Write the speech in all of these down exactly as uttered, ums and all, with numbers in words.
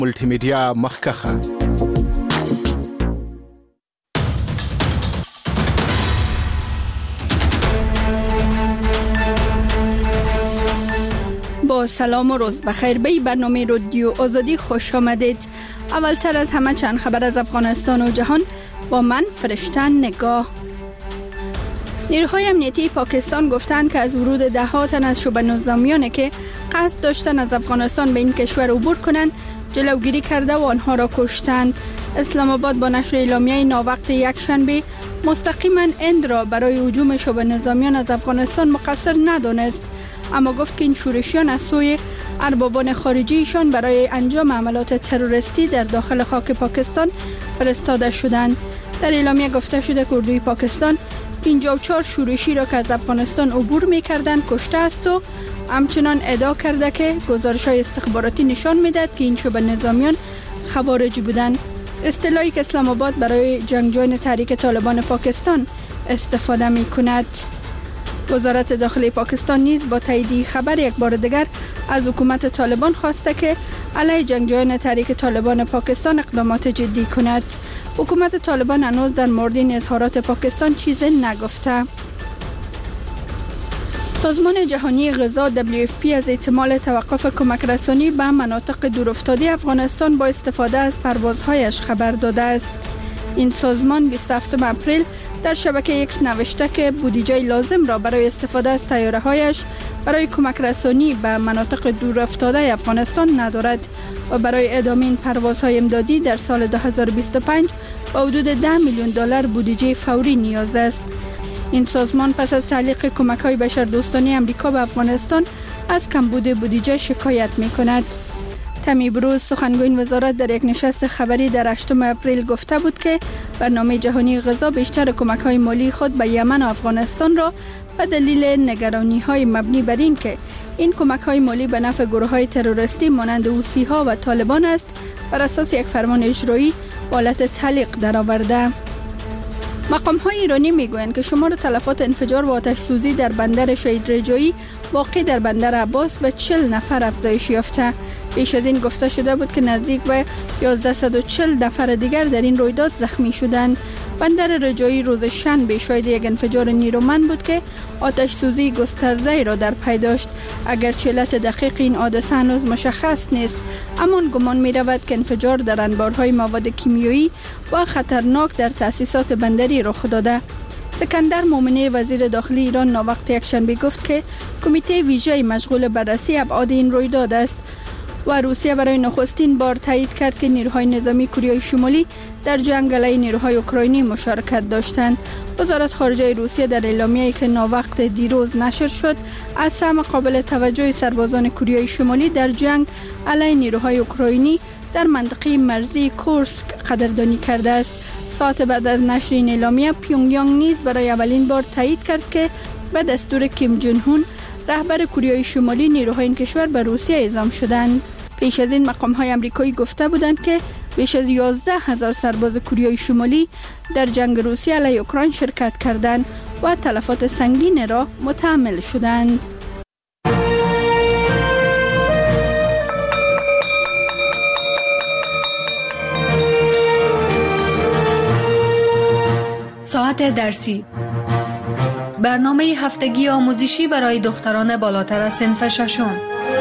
ملتی میډیا مخکخه. با سلام و روز بخیر. به برنامه رادیو آزادی خوش آمدید. اولتر از همه چند خبر از افغانستان و جهان با من فرشته نگاه. نیروهای امنیتی پاکستان گفتند که از ورود ده ها تن از شبه نظامیانی که قصد داشتن از افغانستان به این کشور عبور کنند جلوگیری کرده و آنها را کشتند. اسلام آباد با نشر اعلامیه ناوقت یک شنبه مستقیما هند را برای هجوم شبه نظامیان از افغانستان مقصر ندانست، اما گفت که این شورشیان از سوی اربابان خارجیشان برای انجام عملیات تروریستی در داخل خاک پاکستان فرستاده شدند. در اعلامیه گفته شده که اردوی پاکستان پنجاه و چهار شورشی را که از افغانستان عبور می‌کردند کشته است و همچنان ادعا کرده که گزارش‌های استخباراتی نشان می‌دهد که این شبه نظامیان خوارج بودند. اصطلاحی که اسلام آباد برای جنگجویان تحریک طالبان پاکستان استفاده می‌کند. وزارت داخلی پاکستان نیز با تایید خبر یک بار دیگر از حکومت طالبان خواسته که علیه جنگجویان تحریک طالبان پاکستان اقدامات جدی کند. حکومت طالبان هنوز در مورد این اظهارات پاکستان چیزی نگفته. سازمان جهانی غذا دبلیو اف پی از احتمال توقف کمک رسانی به مناطق دورافتاده افغانستان با استفاده از پروازهایش خبر داده است. این سازمان بیست و هفتم اپریل در شبکه ایکس نوشته که بودجه لازم را برای استفاده از طیاره‌هایش برای کمک رسانی به مناطق دورافتاده افغانستان ندارد و برای ادامه این پروازهای امدادی در سال دو هزار و بیست و پنج با حدود ده میلیون دلار بودجه فوری نیاز است. این سازمان پس از تعلیق کمک‌های بشردوستانه آمریکا به افغانستان از کمبود بودجه شکایت می‌کند. تمی بروز سخنگوی وزارت در یک نشست خبری در هشتم اپریل گفته بود که برنامه جهانی غذا بیشتر کمک‌های مالی خود به یمن و افغانستان را به دلیل نگرانی‌های مبنی بر این که این کمک‌های مالی به نفع گروه‌های تروریستی مانند حوثی‌ها و طالبان است بر اساس یک فرمان اجرایی به حالت تعلیق درآورده. مقام‌های ایرانی می‌گویند که شمار تلفات انفجار و آتش سوزی در بندر شهید رجایی واقع در بندر عباس به چهل نفر افزایش یافته. پیش از این گفته شده بود که نزدیک به یازده و چهل نفر دیگر در این رویداد زخمی شدند. بندر رجایی روز شنبه شاهد یک انفجار نیرومند بود که آتش سوزی گسترده را در پی داشت. اگرچه علت دقیق این حادثه هنوز مشخص نیست، اما گمان می رود که انفجار در انبارهای مواد کیمیایی و خطرناک در تأسیسات بندری رخ داده. سکندر مومنی وزیر داخلی ایران ناوقت یکشنبه گفت که کمیته ویژه مشغول بررسی ابعاد این رویداد است و روسیه برای نخستین بار تایید کرد که نیروهای نظامی کره شمالی در جنگ علیه نیروهای اوکراینی مشارکت داشتند. وزارت خارجه روسیه در اعلامیه‌ای که ناوقت دیروز نشر شد از سهم قابل توجه سربازان کره شمالی در جنگ علیه نیروهای اوکراینی در منطقه مرزی کورسک قدردانی کرده است. ساعت بعد از نشر این اعلامیه پیونگیانگ نیز برای اولین بار تایید کرد که به دستور کیم جون هون رهبر کره شمالی نیروهای این کشور به روسیه اعزام شدند. پیش از این مقام‌های آمریکایی گفته بودند که بیش از یازده هزار سرباز کره شمالی در جنگ روسیه علیه اوکراین شرکت کردند و تلفات سنگین را متحمل شدند. ساعت درسی، برنامه هفتگی آموزشی برای دختران بالاتر از صنف ششم.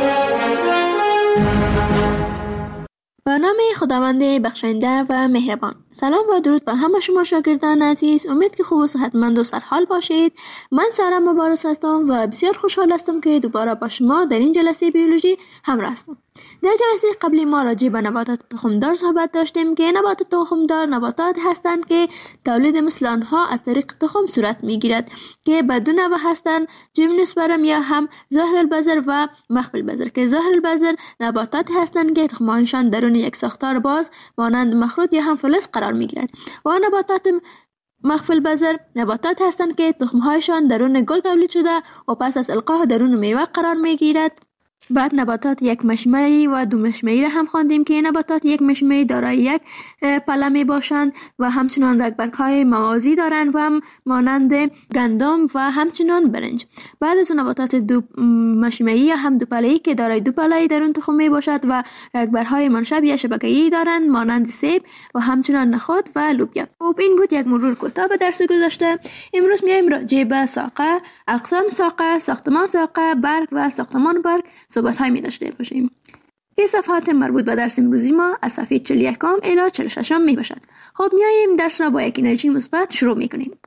به نام خداوند بخشنده و مهربان. سلام و درود به همه شما شاگردان عزیز. امید که خوب و صحتمند و سرحال باشید. من سارا مبارز هستم و بسیار خوشحال هستم که دوباره با شما در این جلسه بیولوژی همراه هستم. در جلسه قبلی ما راجع به نباتات تخمدار صحبت داشتیم که نباتات تخمدار نباتات هستند که تولید مثل آنها از طریق تخم صورت میگیرد که به دو نوع هستند: جیمنوسپرم یا هم ظاهر البذر و مخفی البذر، که ظاهر البذر نباتات هستند که تخمهایشان درون یک ساختار باز مانند مخروط یا هم فلز قرار میگیرد و نباتات مخفی البذر نباتات هستند که تخمهایشان درون گل تولید شده و پس از القاح درون میوه قرار میگیرد. بعد نباتات یک مشمعی و دو مشمعی را هم خواندیم که نباتات یک مشمعی دارای یک پله می باشند و همچنان رگبرگ‌های موازی دارند و هم مانند گندم و همچنان برنج. بعد از اون نباتات دو مشمعی یا هم دو پله‌ای که دارای دو پله‌ای در اون تخم می باشد و رگبرهای منشب یا شبکه‌ای دارند مانند سیب و همچنان نخود و لوبیا. خب این بود یک مرور کوتاه به درس گذشته. امروز میایم راجع به ساقه، اقسام ساقه، ساختمان ساقه، برگ و ساختمان برگ صحبت های می داشته باشیم. این صفحات مربوط به درس امروزی ما از صفحه چهل و یک الی چهل و شش می باشد. خب میایم درس را با یک انرژی مثبت شروع می کنیم.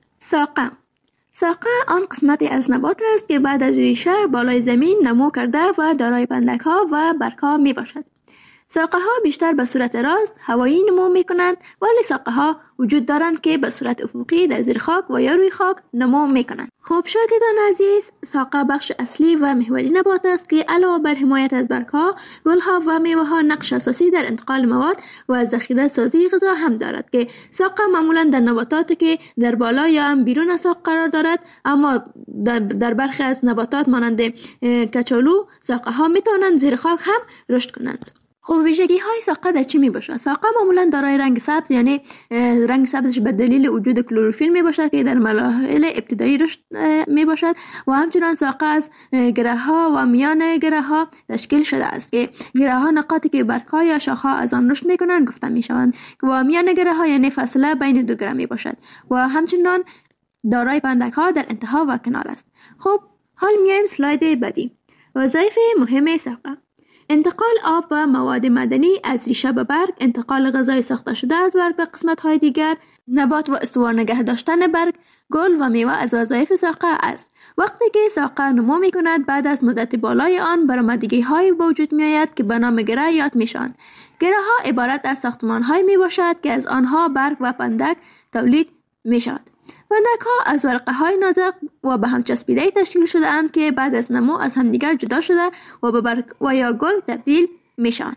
ساقه ساقه آن قسمتی از نبات است که بعد از ریشه بالای زمین نمو کرده و دارای پندک ها و برگ ها می باشد. ساقه ها بیشتر به صورت راست هوایی نمو می کنند، ولی ساقه ها وجود دارند که به صورت افقی در زیر خاک و یا روی خاک نمو می کنند. خب شاگردان عزیز، ساقه بخش اصلی و محوری نبات است که علاوه بر حمایت از برگ ها، گل ها و میوه ها نقش اساسی در انتقال مواد و ذخیره سازی غذا هم دارد که ساقه معمولا در نباتاتی که در بالا یا هم بیرون از ساق قرار دارد، اما در برخی از نباتات مانند کچالو ساقه ها می توانند زیر خاک هم رشد کنند. خب ویژگی های ساقه در چی می باشد؟ ساقه معمولا دارای رنگ سبز، یعنی رنگ سبزش به دلیل وجود کلروفیل می باشد که در مراحل ابتدایی رشد می باشد و همچنان ساقه از گره ها و میان گره ها تشکیل شده است که گره ها نقاطی که برگ ها یا شاخه ها از آن رشد می کنند گفته می شوند و میان گره ها یعنی فاصله بین دو گره می باشد و همچنان دارای پندک ها در انتها و کنار است. خب حال میایم اسلاید بعدی. وظایف مهم ساقه: انتقال آب و مواد معدنی از ریشه به برگ، انتقال غذای ساخته شده از برگ به قسمت‌های دیگر، نبات و استوار نگه داشتن برگ، گل و میوه از وظایف ساقه است. وقتی که ساقه نمو می کند، بعد از مدت بالای آن برآمدگی های وجود می آید که به نام گره یاد می شوند. گره ها عبارت از ساختمان های می باشد که از آنها برگ و پندک تولید می شود. پندک ها از ورقه های نازک و به هم چسبیده تشکیل شده اند که بعد از نمو از همدیگر جدا شده و به برگ و یا گل تبدیل می شوند.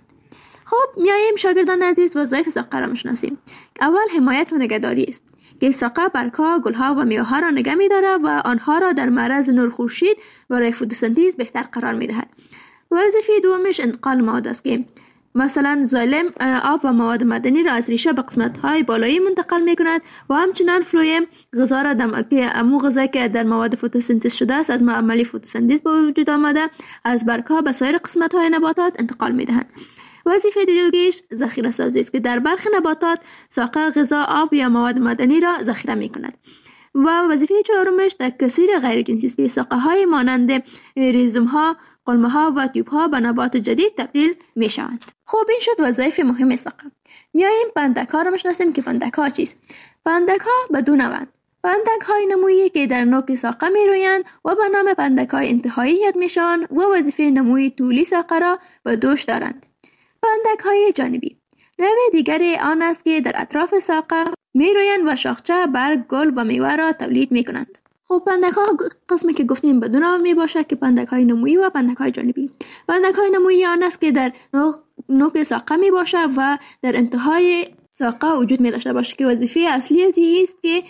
خب میاییم شاگردان عزیز وظایف ساقه را میشناسیم. اول حمایت و نگهداری است که ساقه برگ ها، گل ها و میوه ها را نگه می دارد و آنها را در معرض نور خورشید برای فتوسنتز بهتر قرار می دهد. وظیفه دومش انتقال مواد است که مثلا زایلم آب و مواد معدنی را از ریشه به قسمت‌های بالایی منتقل می‌کند و همچنان فلویم غذا را دم که امو غذایی که در مواد فتوسنتز شده است از عملی فتوسنتز به وجود آمده از برگ‌ها به سایر قسمت‌های نباتات انتقال می‌دهند. وظیفه دیگه‌اش ذخیره سازی است که در برخی نباتات ساقه غذا، آب یا مواد معدنی را ذخیره می‌کند. و وظیفه چهارمش تکثیر غیر جنسی است که ساقه‌های مانند ریزوم‌ها، قلمه‌ها و تیوب‌ها به نبات جدید تبدیل می‌شوند. خب این شد وظایف مهم ساقه. میاییم پندک‌ها را می‌شناسیم که پندک‌ها چیست؟ پندک‌ها به دو نوعند. پندک‌های نمویی که در نوک ساقه می‌رویند و به نام پندک‌های انتهایی یاد می‌شوند و وظیفه نموی طولی ساقه را به دوش دارند. پندک‌های جانبی نوع دیگری آن است که در اطراف ساقه می‌رویند و شاخچه، برگ، گل و میوه را تولید می‌کنند. خب پندک ها قسمی که گفتیم به دو نوع می باشد که پندک های نمویی و پندک های جانبی. پندک های نمویی آن است که در نوک ساقه می باشد و در انتهای ساقه وجود می داشته باشد که وظیفه اصلی از است که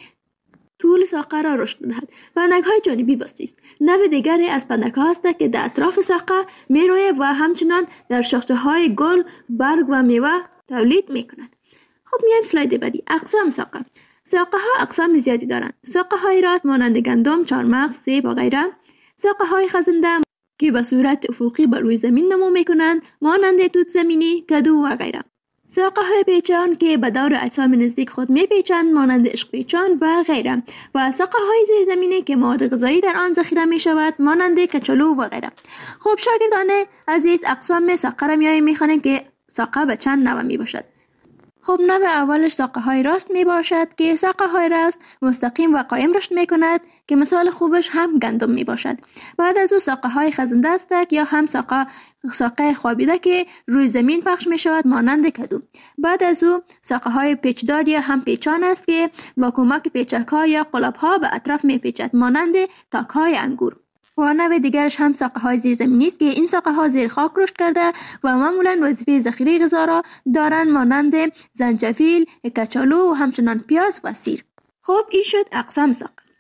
طول ساقه را رشد دهد. پندک های جانبی بسته است. نوع دیگری از پندک ها است که در اطراف ساقه می روید و همچنان در شاخچه های گل، برگ و میوه تولید می کند. خب میایم اسلاید بعدی. اقسام ساقه. ساقه ها اقسام زیادی دارند. ساقه های راست مانند گندم، چهارمغز، سیب و غیره. ساقه های خزنده که به صورت افقی بر روی زمین نمو میکنند مانند توت زمینی، کدو و غیره. ساقه های پیچان که به دور اجسام نزدیک خود میپیچند مانند عشق پیچان و غیره. و ساقه های زیر زمینی که مواد غذایی در آن ذخیره می شود مانند کچالو و غیره. خب شاگردان عزیز، اقسام ساقه را میاییم میخوانیم که ساقه به چند نوع می باشد. خب نوع اولش ساقه های راست می باشد که ساقه های راست مستقیم و قایم رشد می کند که مثال خوبش هم گندم می باشد. بعد از او ساقه های خزنده است یا هم ساقه ساقه خوابیده که روی زمین پخش می شود مانند کدو. بعد از او ساقه های پیچدار یا هم پیچان است که با کمک پیچک ها یا قلاب ها به اطراف می پیچد مانند تاک های انگور. و نوع دیگرش هم ساقه های زیر زمینی است که این ساقه ها زیر خاک رشد کرده و معمولا وظیفه ذخیره غذا را دارند مانند زنجبیل، کچالو و همچنان پیاز و سیر. خب این شد اقسام ساقه.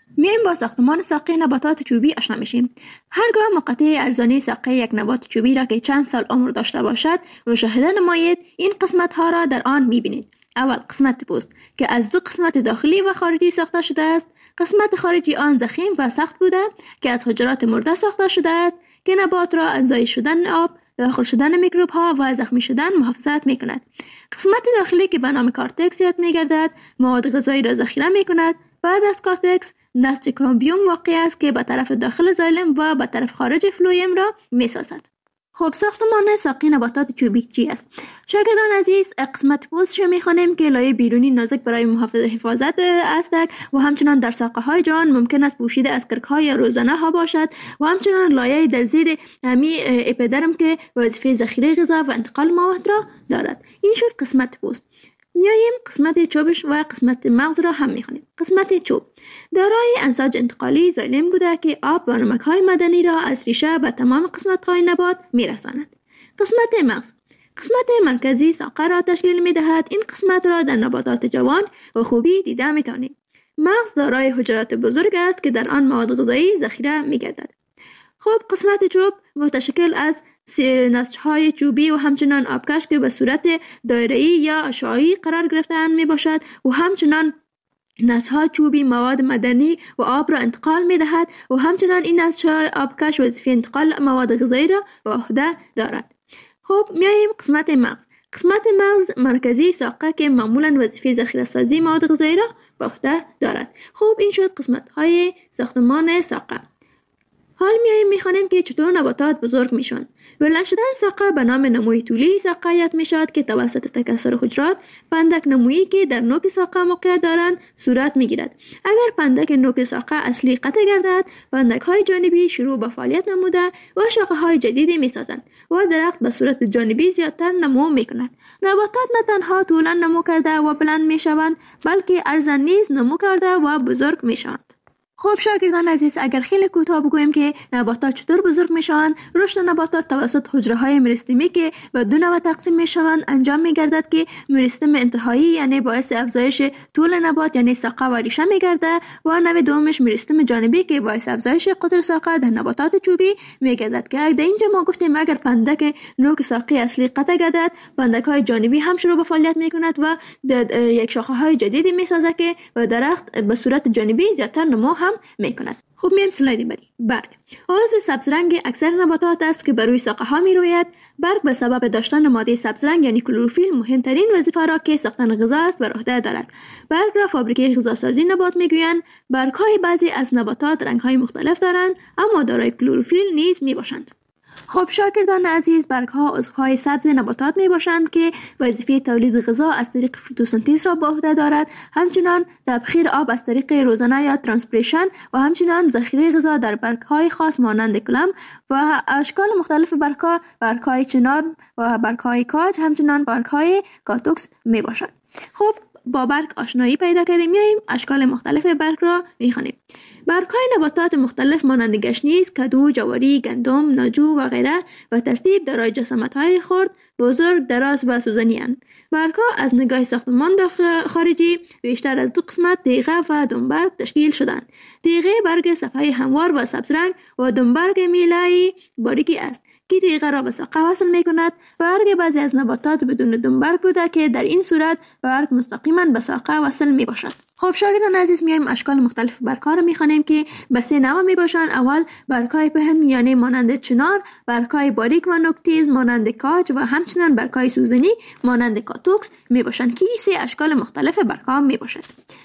میایم با ساختمان ساقه نباتات چوبی آشنا میشیم. هرگاه مقطع ارزانی ساقه یک نبات چوبی را که چند سال عمر داشته باشد مشاهده نمایید، این قسمت ها را در آن میبینید. اول قسمت پوست که از دو قسمت داخلی و خارجی ساخته شده است. قسمت خارجی آن ضخیم و سخت بوده که از حجرات مرده ساخته شده است که نبات را از ضایع شدن آب، داخل شدن میکروب ها و زخمی شدن محافظت می کند. قسمت داخلی که به نام کارتکس یاد می گردد مواد غذایی را ذخیره می کند. بعد از کارتکس نسج کامبیوم واقع است که به طرف داخل زایلم و به طرف خارج فلویم را می سازد. خب ساختمان ساقه نباتات چوبی چی است؟ شاگردان عزیز، قسمت پوستش می خوانیم که لایه بیرونی نازک برای محافظت حفاظت است و همچنان در ساقه های جان ممکن است پوشیده از کرک های روزنه ها باشد و همچنان لایه در زیر همی اپیدرم که وظیفه ذخیره غذا و انتقال مواد را دارد. این شد قسمت پوست. میاییم قسمت چوبش و قسمت مغز را هم میخوانیم. قسمت چوب دارای انساج انتقالی زایلم بوده که آب و نمک های معدنی را از ریشه به تمام قسمت های نبات میرساند. قسمت مغز قسمت مرکزی ساقه را تشکیل میدهد. این قسمت را در نباتات جوان و خوبی دیده میتوانیم. مغز دارای حجرات بزرگ است که در آن مواد غذایی ذخیره میگردد. خب قسمت چوب متشکل از نسج‌های چوبی و همچنان آبکش که به صورت دایره‌ای یا اشعاعی قرار گرفته‌اند می باشد و همچنان نسج‌های چوبی مواد معدنی و آب را انتقال می دهد و همچنان این نسج‌های آبکش وظیفه انتقال مواد غذایی را به عهده دارد. خب میاییم قسمت مغز. قسمت مغز مرکزی ساقه که معمولاً وظیفه ذخیره سازی مواد غذایی را به عهده دارد. خب این شد قسمت‌های ساختمان ساقه. حال میاییم میخوانیم که چطور نباتات بزرگ میشن. بلند شدن ساقه به نام نموی طولی ساقه یاد میشد که توسط تکثر حجرات پندک نمویی که در نوک ساقه موقع دارند صورت میگیرد. اگر پندک نوک ساقه اصلی قطع گردد، پندک های جانبی شروع به فعالیت نموده و شاخه های جدیدی میسازند و درخت به صورت جانبی زیادتر نمو میکند. نباتات نه تنها طولا نمو کرده و بلند میشوند، بلکه عرضاً نیز نمو کرده و بزرگ میشوند. خب شاگردان عزیز، اگر خیلی کوتاه بگوییم که نباتات چطور بزرگ میشوند، رشد نباتات توسط حجره های مریستمی که به دو نوع تقسیم میشوند انجام میگردد که مریستم انتهایی یعنی باعث افزایش طول نبات یعنی ساقه و ریشه میگرده و نوع دومش مریستم جانبی که باعث افزایش قطر ساقه در نباتات چوبی میگردد که در اینجا ما گفتیم اگر پندک نوک ساقه اصلی قطع گردد، پندک های جانبی هم شروع به فعالیت میکند و یک شاخه های جدیدی میسازد که و درخت به صورت جانبی زیادتر نمو هم میکند. خب میایم سلاید بعدی. برگ عضو سبز رنگ اکثر نباتات است که بر روی ساقه ها می روید. برگ به سبب داشتن ماده سبز رنگ یعنی کلروفیل مهمترین وظیفه را که ساختن غذا است بر عهده دارد. برگ را فابریکه غذاسازی نبات میگویند. برگ های بعضی از نباتات رنگ های مختلف دارند اما دارای کلروفیل نیز می باشند. خب شاگردان عزیز، برگ ها عضوهای سبز نباتات می باشند که وظیفه تولید غذا از طریق فتوسنتز را به عهده دارد، همچنان تبخیر آب از طریق روزنه یا ترانسپیریشن و همچنان ذخیره غذا در برگ های خاص مانند کلم و اشکال مختلف برگ ها، برگ های چنار و برگ های کاج، همچنان برگ های کاتوکس می باشد. خب با برگ آشنایی پیدا کردیم، میاییم اشکال مختلف برگ را میخوانیم. برگ های نباتات مختلف مانند گشنیز، کدو، جواری، گندم، ناجو و غیره و ترتیب دارای جسامت های خرد، بزرگ، دراز و سوزنی اند. برگ ها از نگاه ساختمان خارجی بیشتر از دو قسمت تیغه و دنبرگ تشکیل شدند. تیغه برگ صفحه هموار و سبز رنگ و دنبرگ میله‌ای باریکی است که تیغه را به ساقه وصل می کند. برگ بعضی از نباتات بدون دنبرگ بوده که در این صورت برگ مستقیما به ساقه وصل می باشد. خب شاگردان عزیز، میایم اشکال مختلف برگ ها را می خوانیم که به سه نوع می باشند. اول برگ های پهن یعنی مانند چنار، برگ های باریک و نوک‌تیز مانند کاج و همچنین برگ های سوزنی مانند کاتوکس می باشند که سه اشکال مختلف برگ ها می باشد.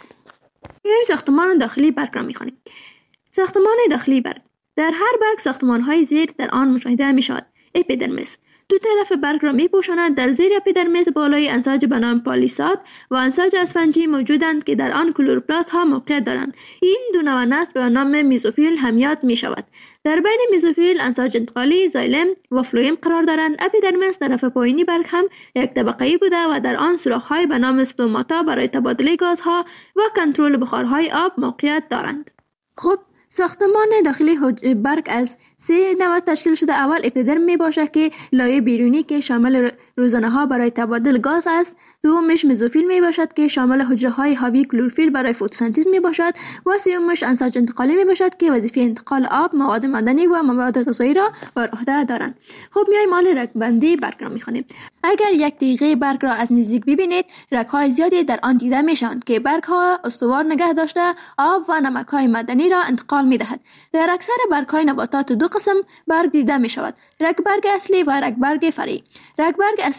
میایم ساختمان داخلی برگ را می خوانیم. ساختمان داخلی برگ در هر برگ ساختمان‌های زیر در آن مشاهده می‌شود. اپیدرمیس دو طرف برگ را می‌پوشاند. در زیر اپیدرمیس بالای انساج به نام پالیساد و انساج اسفنجی موجودند که در آن کلوروپلاست‌ها موقع دارند. این دو نوع نسل به نام میزوفیل هم یاد می‌شود. در بین میزوفیل انساج انتقالی، زایلم و فلویم قرار دارند. اپیدرمیس طرف پایینی برگ هم یک طبقه‌ای بوده و در آن سوراخ‌های به نام استوماتا برای تبادله گازها و کنترل بخارهای آب موقعیت دارند. خب ساختمان داخلی برگ از سه نوع تشکیل شده. اول اپیدرم می باشد که لایه بیرونی که شامل روزنه ها برای تبادل گاز است. دومش مزوفیل می باشد که شامل حجره های حاوی کلروفیل برای فتوسنتز می باشد و سومش انساج انتقالی می باشد که وظیفه انتقال آب، مواد معدنی و مواد غذایی را بر عهده دارند. خب میایم مال رگبندی برگ را میخوانیم. اگر یک تیغه برگ را از نزدیک ببینید، رگ های زیادی در آن دیده میشوند که برگ ها استوار نگه داشته آب و نمک های معدنی را انتقال می دهد. در اکثر برگ های نباتات دو قسم برگ دیده می شود: رگ برگ اصلی و رگ برگ فرعی. رگ برگ اصلی